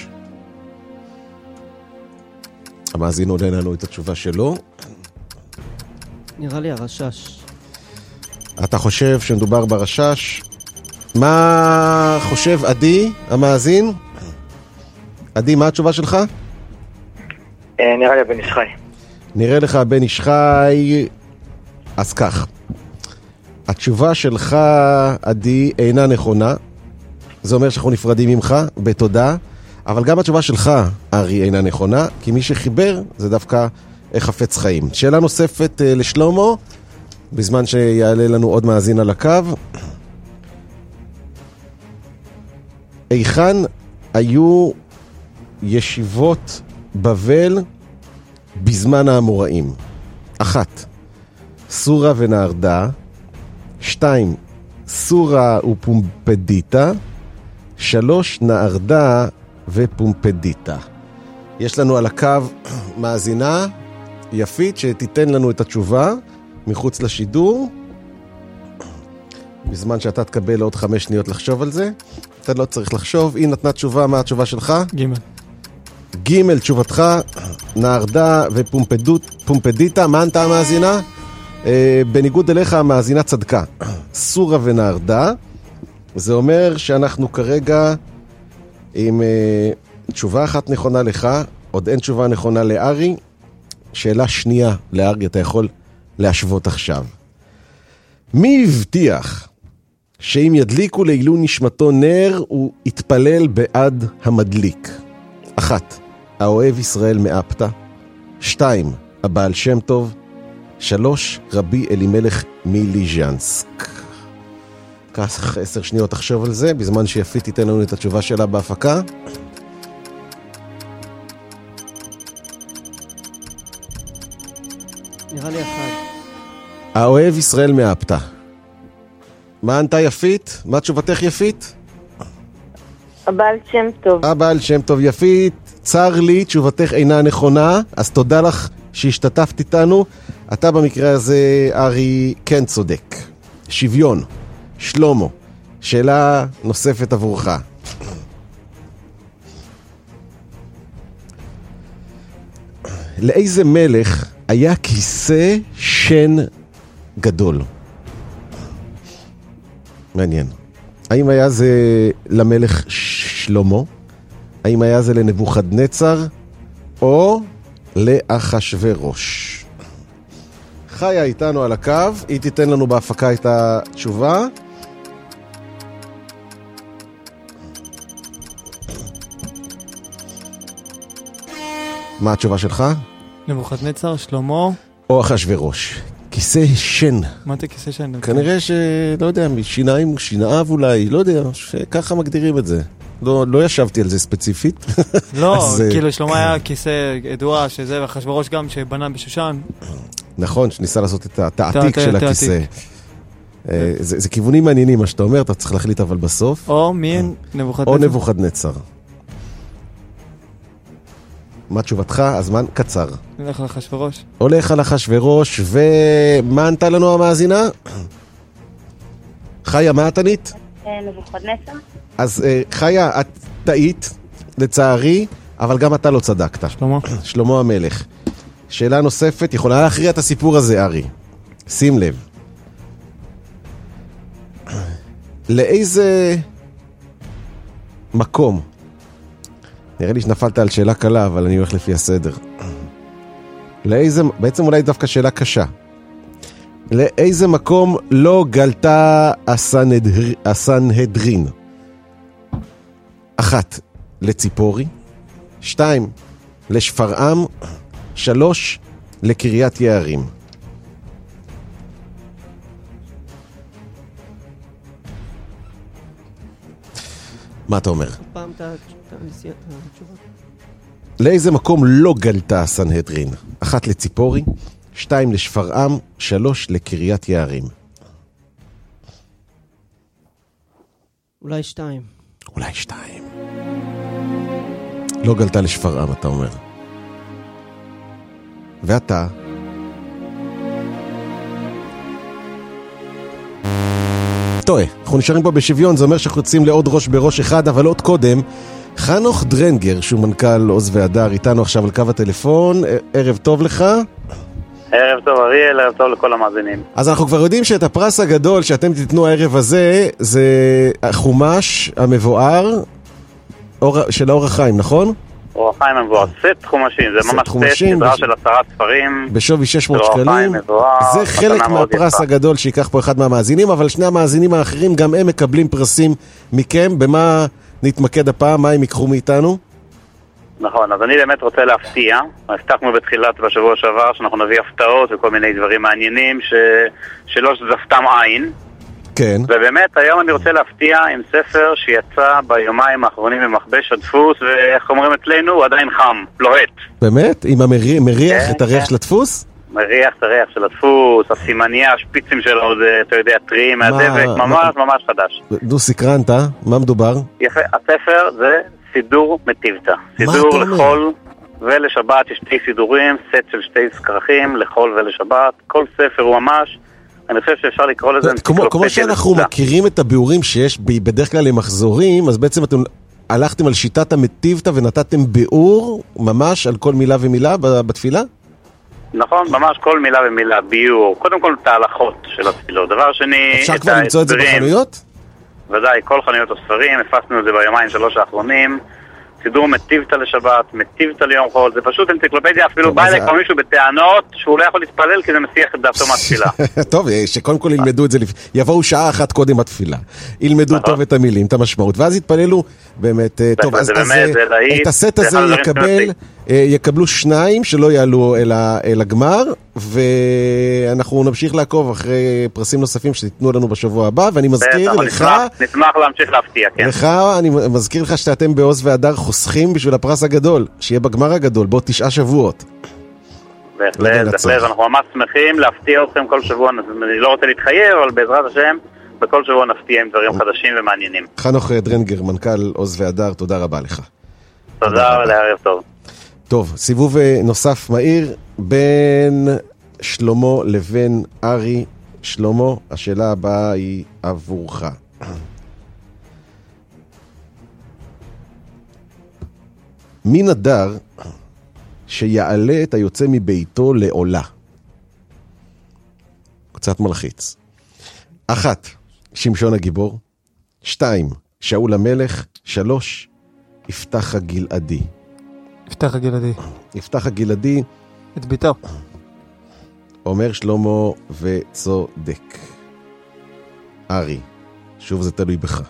המאזין עונה לנו את התשובה שלו. נראה לי הרשש. אתה חושב שמדובר ברשש? מה חושב עדי, המאזין? עדי, מה התשובה שלך? נראה לי הבן איש חי. נראה לך הבן איש חי. אז כך, התשובה שלך עדי אינה נכונה, זה אומר שאנחנו נפרדים ממך בתודה, אבל גם התשובה שלך ארי אינה נכונה, כי מי שחיבר זה דווקא חפץ חיים. שאלה נוספת לשלמה, בזמן שיעלה לנו עוד מאזין על הקו. היכן היו ישיבות בבל בזמן האמוראים? אחת, סורה ונהרדה. שתיים, סורה ופומפדיטה. שלוש, נהרדה ופומפדיטה. יש לנו על הקו מאזינה יפית שתיתן לנו את התשובה מחוץ לשידור, בזמן שאתה תקבל עוד חמש שניות לחשוב על זה. אתה לא צריך לחשוב. היא נתנה תשובה. מה התשובה שלך? ג' ג' תשובתך, נהרדה ופומפדיטה. מה ענתה המאזינה? אה, בניגוד אליך המאזינה צדקה, סורה ונהרדה. זה אומר שאנחנו כרגע עם אה, תשובה אחת נכונה לך, עוד אין תשובה נכונה לארי. שאלה שנייה לארי, אתה יכול להשוות עכשיו. מי הבטיח שאם ידליקו לעילוי נשמתו נר, הוא יתפלל בעד המדליק? אחת, האוהב ישראל מאפתא. שתיים, הבעל שם טוב. שלוש, רבי אלימלך מליז'נסק. כך עשר שניות תחשוב על זה, בזמן שיפית תיתן לנו את התשובה שלה בהפקה. נראה לי אחד. האוהב ישראל מאפתא. מה ענתה יפית? מה תשובתך יפית? הבעל שם טוב. הבעל שם טוב. יפית, צר לי, תשובתך אינה נכונה, אז תודה לך שהשתתפת איתנו. אתה במקרה הזה, ארי, כן צודק. שוויון. שלמה, שאלה נוספת עבורך. לאיזה מלך היה כיסא שן גדול? מעניין. האם היה זה למלך שלמה? האם היה זה לנבוכדנצר? או לאחשוורוש? חיה איתנו על הקו, היא תיתן לנו בהפקה את התשובה. מה התשובה שלך? נבוכדנצר, שלמה או אחשוורוש. כיסא שן. מה זה כיסא שן? כנראה שלא יודע, משיניים, שינאיו אולי, לא יודע, שככה מגדירים את זה. לא, לא ישבתי על זה ספציפית. לא, אז, כאילו שלמה היה כיסא ידוע שזה, ואחשוורוש גם שבנה בשושן. נכון, שניסה לעשות את העתיק של הכיסא. זה, זה כיוונים מעניינים מה שאתה אומר, אתה צריך להחליט אבל בסוף. או מי נבוכדנצר? או נבוכדנצר. מה תשובתך? הזמן קצר. הולך על אחשוורוש. הולך על אחשוורוש, ומה ענתה לנו המאזינה? חיה, מה את ענית? נבוכדנצר. אז חיה, את טעית, לצערי, אבל גם אתה לא צדקת. שלמה. שלמה המלך. שאלה נוספת, יכולה להכריע את הסיפור הזה, ארי. שים לב. לאיזה מקום, נראה לי שנפלת על שאלה קלה, אבל אני הולך לפי הסדר. לאיזה, בעצם אולי דווקא שאלה קשה. לאיזה מקום לא גלתה הסנהדר, הסנהדרין? אחת, לציפורי. שתיים, לשפרעם. שלוש, לקריית יערים. מה אתה אומר? פעם את התשובה. לאיזה מקום לא גלתה הסנהדרין? אחת לציפורי, שתיים לשפרעם, שלוש לקריית יערים. אולי שתיים. אולי שתיים. לא גלתה לשפרעם, אתה אומר. ואתה? טועה, אנחנו נשארים פה בשוויון, זה אומר שאנחנו יוצאים לעוד ראש בראש אחד, אבל עוד קודם, חנוך דרנגר, שהוא מנכ"ל עוז והדר, איתנו עכשיו על קו הטלפון. ערב טוב לך. ערב טוב אריאל, ערב טוב לכל המאזינים. אז אנחנו כבר יודעים שאת הפרס הגדול שאתם תיתנו הערב הזה, זה החומש המבואר של האור החיים, נכון? אור החיים המבואר, סט חומשים, זה ממש סט, סדרה של עשרה ספרים. בשווי שש מאות שקלים. זה חלק מהפרס הגדול שיקח פה אחד מהמאזינים, אבל שני המאזינים האחרים גם הם מקבלים פרסים מכם. במה נתמקד הפעם? מה הם יקחו מאיתנו? נכון, אז אני באמת רוצה להפתיע. הבטחנו בתחילת בשבוע שעבר שאנחנו נביא הפתעות וכל מיני דברים מעניינים ש... שלא זפתם עין. כן. ובאמת היום אני רוצה להפתיע עם ספר שיצא ביומיים האחרונים במכבש הדפוס, ואיך אומרים אצלנו, הוא עדיין חם, לוהט. באמת? עם המריח, מריח את הריח של הדפוס? מריח את הריח של הדפוס, הסימניה, השפיצים שלו, זה, אתה יודע, טריים מהדבק, ממש ממש חדש. נו, סקרנת, מה מדובר? יפה, הספר זה סידור מטיבתא. סידור לחול ולשבת, יש שתי סידורים, סט של שתי סכרכים, לחול ולשבת. כל ספר הוא ממש, אני חושב שאפשר לקרוא לזה כמו, כמו שאנחנו מכירים את הביאורים שיש בדרך כלל למחזורים, אז בעצם אתם הלכתם על שיטת המטיבתא ונתתם ביאור ממש על כל מילה ומילה בתפילה? נכון, ממש כל מילה ומילה, ביאור. קודם כל תהלכות של התפילות. דבר שני, אפשר כבר למצוא את זה בחנויות? ודאי, כל חנויות הספרים, הפסנו את זה ביומיים שלוש האחרונים. סידור מטיבתא לשבת, מטיבתא ליום חול, זה פשוט אנציקלופדיה, אפילו בא אליי כבר מישהו בטענות שהוא לא יכול להתפלל כי זה מסיח את דעתו מהתפילה. טוב, שקודם כל ילמדו את זה, יבואו שעה אחת קודם התפילה, ילמדו טוב את המילים, את המשמעות, ואז יתפללו באמת, טוב, אז את הסט הזה יקבלו שניים שלא יעלו אל הגמר, ואנחנו נמשיך לעקוב אחרי פרסים נוספים שתיתנו לנו בשבוע הבא, ואני מזכיר לך, נשמח להמשיך להפתיע, כן. לך, אני מזכיר לך שאתם בעוז והדר חוסכים בשביל הפרס הגדול, שיהיה בגמר הגדול, בעוד תשעה שבועות. בהחלט, בהחלט, אנחנו ממש שמחים להפתיע אתכם כל שבוע, אני לא רוצה להתחייב, אבל בעזרת השם, בכל שבוע נפתיע עם דברים חדשים ומעניינים. חנוך דרנגר, מנכ"ל עוז והדר, תודה רבה לך. תודה ולערב טוב. טוב, סיבוב נוסף מהיר בין שלמה לבין ארי. שלמה, השאלה הבאה היא עבורך. מי נדר שיעלה את היוצא מביתו לעולה? קצת מלחיץ. אחת, שמשון הגיבור. שתיים, שאול המלך. שלוש, יפתח הגלעדי. יפתח הגלעדי. יפתח הגלעדי. את ביתו. אומר שלמה וצודק. ארי, שוב זה תלוי בך.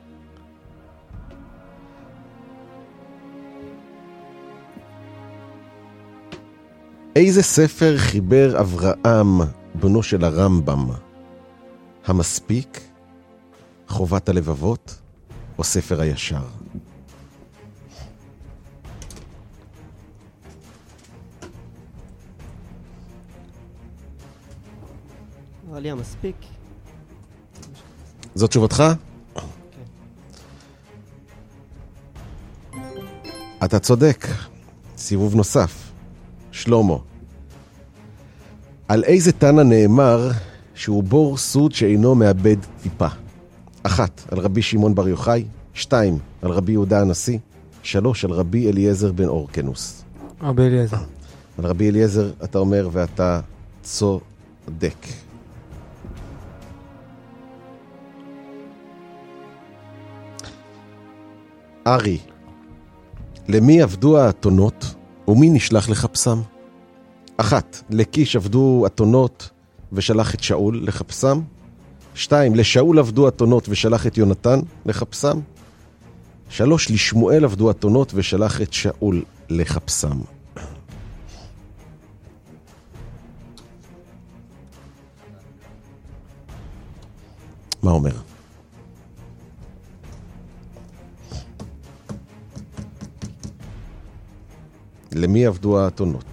איזה ספר חיבר אברהם, בנו של הרמב"ם? המספיק, חובת הלבבות, או ספר הישר? נראה לי המספיק. זאת תשובתך? אתה צודק. סיבוב נוסף. שלמה, על איזה תנא נאמר שהוא בור סוד שאינו מאבד טיפה. אחת, על רבי שמעון בר יוחאי. שתיים, על רבי יהודה הנשיא. שלוש, על רבי אליעזר בן אורקנוס. רבי אליעזר. על רבי אליעזר אתה אומר ואתה צודק. ארי, למי עבדו האתונות ומי נשלח לחפשם? אחת, לקיש עבדו אתונות ושלח את שאול לחפשם. שתיים, לשאול עבדו אתונות ושלח את יונתן לחפשם. שלוש, לשמואל עבדו אתונות ושלח את שאול לחפשם. מה אומר? למי עבדו האתונות?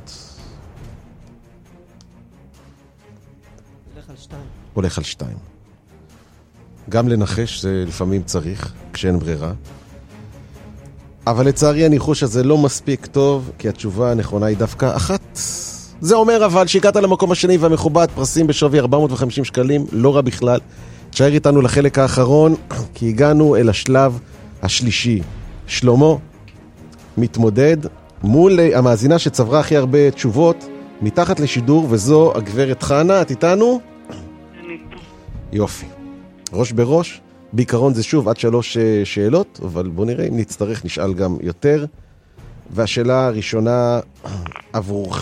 הולך על שתיים. הולך על שתיים. גם לנחש זה לפעמים צריך, כשאין ברירה. אבל לצערי הניחוש הזה לא מספיק טוב, כי התשובה הנכונה היא דווקא אחת. זה אומר אבל שהגעת למקום השני והמכובד, פרסים בשווי ארבע מאות וחמישים שקלים, לא רע בכלל. תשאר איתנו לחלק האחרון, כי הגענו אל השלב השלישי. שלמה מתמודד מול המאזינה שצברה הכי הרבה תשובות מתחת לשידור, וזו הגברת חנה. את איתנו? יופי. ראש בראש, בעיקרון זה שוב עד שלוש שאלות, אבל בוא נראה אם נצטרך נשאל גם יותר. והשאלה הראשונה עבורך.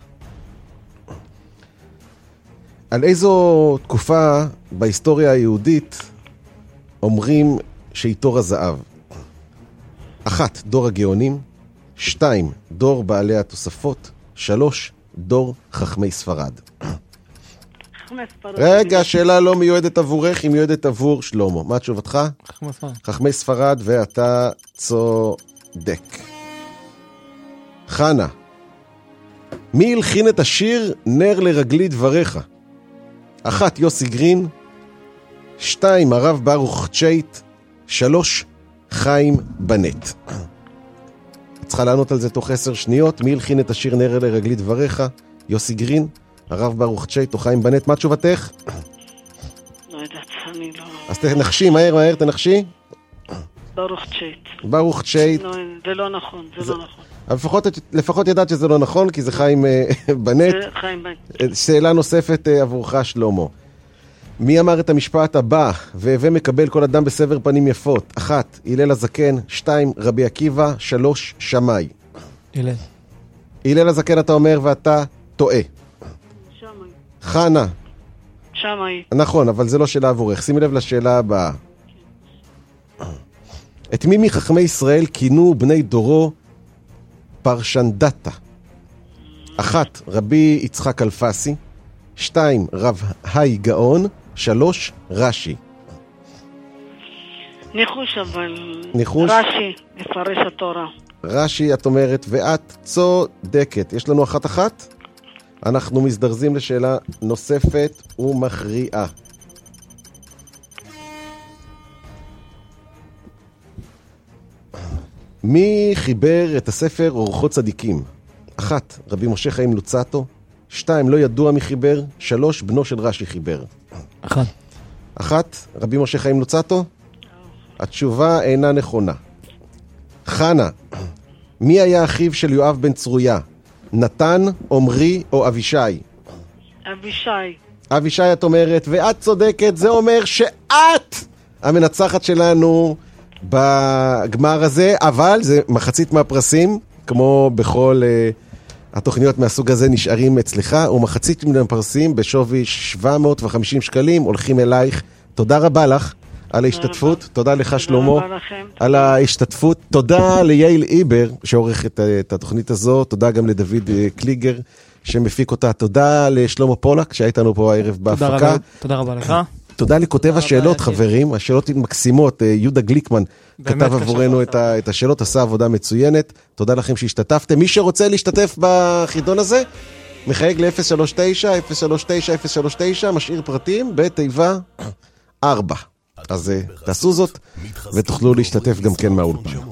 על איזו תקופה בהיסטוריה היהודית אומרים שהיא תור הזהב? אחת, דור הגאונים. שתיים, דור בעלי התוספות. שלוש, דור חכמי ספרד. רגע, השאלה לא מיועדת עבורך, היא מיועדת עבור שלמה. מה תשובתך? חכמי ספרד. חכמי ספרד, ואתה צודק. חנה, מי הלחין את השיר נר לרגלי דבריך? אחת, יוסי גרין. שתיים, הרב ברוך צ'ייט. שלוש, חיים בנט. צריכה לענות על זה תוך עשר שניות. מי הלחין את השיר נר לרגלי דבריך? יוסי גרין, הרב ברוך צ'ייט או חיים בנט. מה תשובתך? לא יודעת, אני לא... אז תנחשי, מהר מהר תנחשי. ברוך צ'ייט. ברוך צ'ייט. לא, זה לא נכון, זה, זה... לא נכון. לפחות, לפחות ידעת שזה לא נכון, כי זה חיים בנט. זה חיים בנט. שאלה נוספת עבורך שלמה. מי אמר את המשפט הבא? והווה מקבל כל אדם בסבר פנים יפות. אחת, הלל הזקן. שתיים, רבי עקיבא. שלוש, שמאי. הלל. הלל הזקן אתה אומר ואתה טועה. שמאי. חנה. שמאי. נכון, אבל זה לא שאלה עבורך. שימי לב לשאלה הבאה. את מי מחכמי ישראל כינו בני דורו פרשנדתה? אחת, רבי יצחק אלפסי. שתיים, רב היי גאון. שלוש, רש"י. ניחוש אבל... ניחוש? רש"י, מפרש התורה. רש"י את אומרת, ואת צודקת. יש לנו אחת אחת? אנחנו מזדרזים לשאלה נוספת ומכריעה. מי חיבר את הספר אורחות צדיקים? אחת, רבי משה חיים לוצאטו. שתיים, לא ידוע מי חיבר. שלוש, בנו של רש"י חיבר. אחת. אחת, רבי משה חיים לוצאטו? התשובה אינה נכונה. חנה, מי היה אחיו של יואב בן צרויה? נתן, עומרי או אבישי? אבישי. אבישי את אומרת, ואת צודקת. זה אומר שאת המנצחת שלנו בגמר הזה, אבל זה מחצית מהפרסים, כמו בכל uh, התוכניות מהסוג הזה נשארים אצלך, ומחצית מהפרסים בשווי שבע מאות וחמישים שקלים הולכים אלייך. תודה רבה לך על ההשתתפות, תודה לך שלמה על ההשתתפות, תודה ליעל איבר שעורך את, את התוכנית הזו, תודה גם לדוד קליגר שמפיק אותה, תודה לשלמה פולק שהייתנו פה הערב בהפקה. תודה רבה לך. תודה לכותב השאלות, חברים, השאלות מקסימות, יהודה גליקמן כתב עבורנו את השאלות, עשה עבודה מצוינת, תודה לכם שהשתתפתם. מי שרוצה להשתתף בחידון הזה, מחייג ל-אפס שלוש תשע אפס שלוש תשע אפס שלוש תשע, משאיר פרטים בתיבה ארבע. אז תעשו זאת ותוכלו להשתתף גם כן מהאולפן.